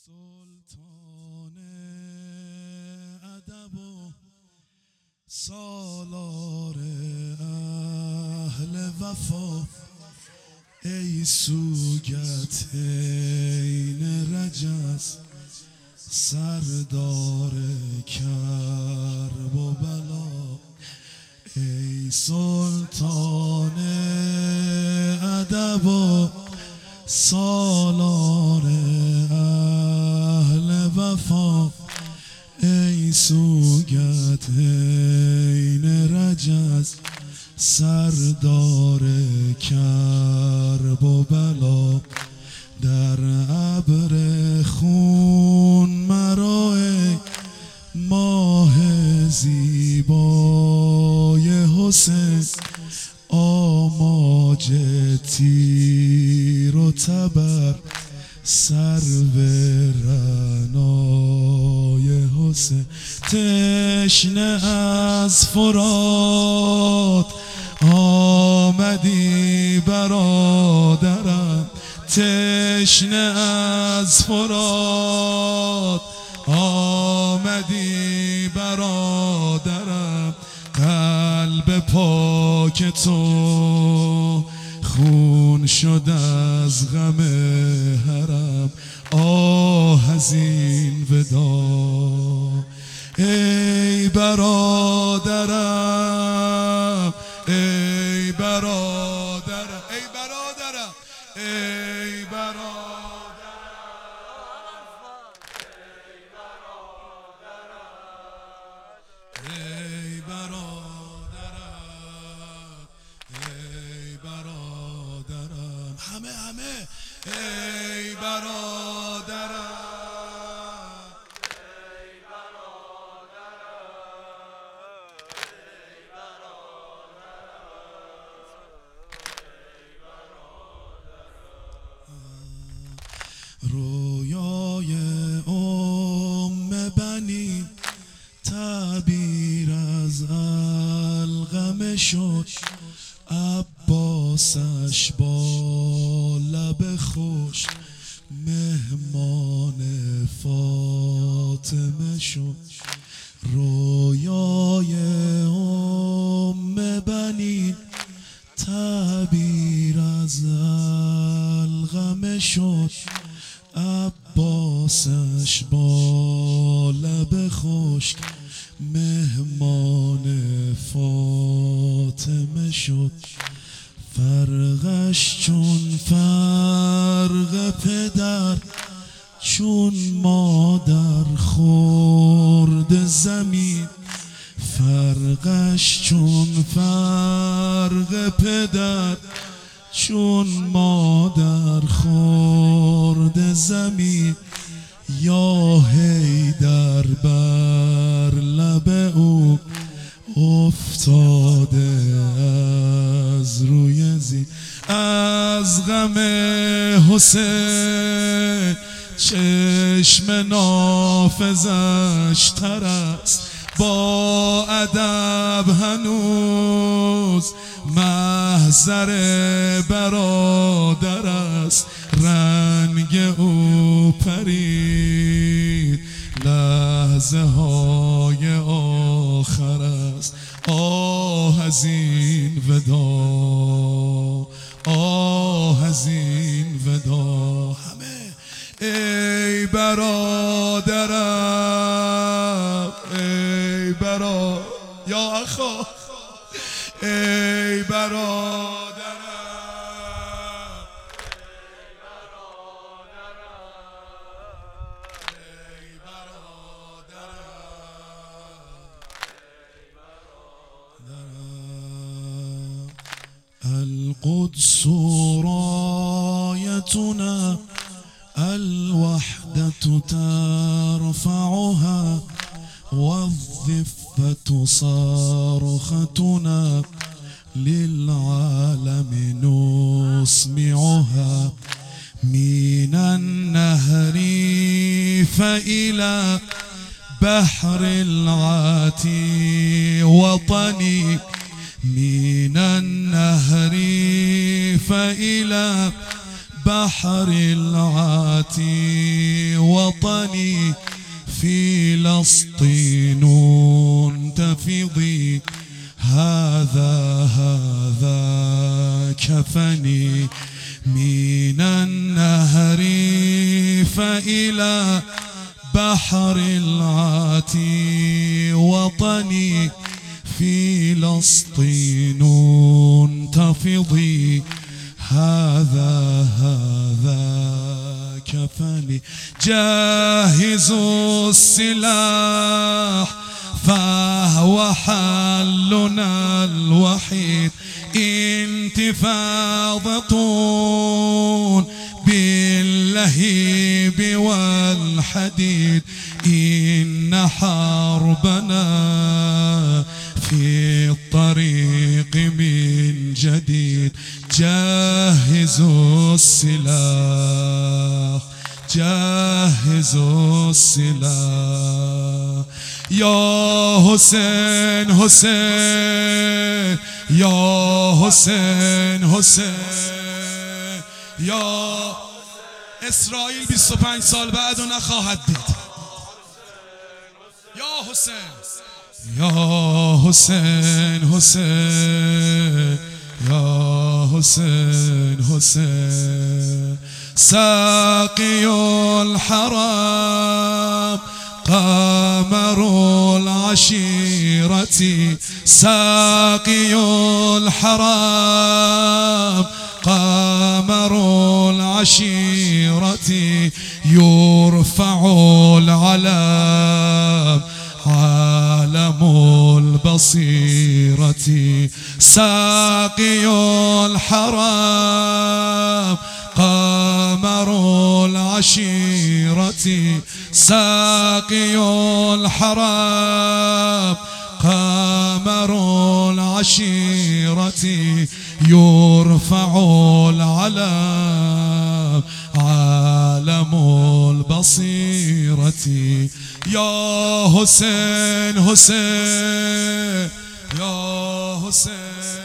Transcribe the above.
سلطان ادب و سالار اهل وفا، ای سوگتین رجز، سردار کرب و بلا. ای سلطان ادب و سالار اهل وفا، ای سوگتین رجز، سردار کرب و بلا. در ابر خون مرا ای ماه زیبای حسین، آماج تیر و تبر، سرو رعنای حسین. تشنه از فرات آمدی برادرم، تشنه از فرات آمدی برادرم. قلب پاک تو خون شد از غم حرم، آه از این ودا. ای برادرم، ای برادرم، ای برادرم، ای برادرم، ای برادرم، ای برادرم، همه ای برادرم. رویای بنی تعبیر از القمه شد، عباسش با لب خوش مهمان فاطمه شد. رویای بنی تعبیر از القمه شد، عباسش با لب خشک مهمان فاطمه شد. فرقش چون فرق پدر، چون مادر خورد زمین. فرقش چون فرق پدر، چون مادر خورد زمین. یا حیدر بر لب او افتاده از روی زین. از غم حسین چشم نافذش تر است، با ادب هنوز محضر برادر است. رنگ او پرید لحظه های آخر است، آه از این ودا، آه از این ودا. همه ای برادرم، ای برادرم، یا اخا، ای برادرم، ای برادرم. القدس رايتنا، الوحدة ترفعها، والضفة صارختنا، للعالم نسمعها. من النهر فإلى بحر العاتي وطني، من النهر فإلى بحر العاتي وطني فلسطين تفضي هذا كفني من النهر فإلى بحر العاتي وطني فلسطين تفضي هذا كفني جهزوا السلاح فهو حلنا الوحيد انتفاضة باللهيب والحديد إن حربنا في الطريق من جديد جهزوا السلاح جهزوا السلاح يا حسين حسين يا حسين حسين يا اسرائیل 25 سال بعد و نخواهد دید یا حسین یا حسین حسین یا حسین حسین ساقي الحرام قمر العشيرة ساقي الحرام قمر العشيرة يرفع العلام عالم البصيرة ساقي الحرام قمر العشيرة ساقي الحرام قمر العشيرة يرفع العلام عالم البصيرة يا حسين حسين يا حسين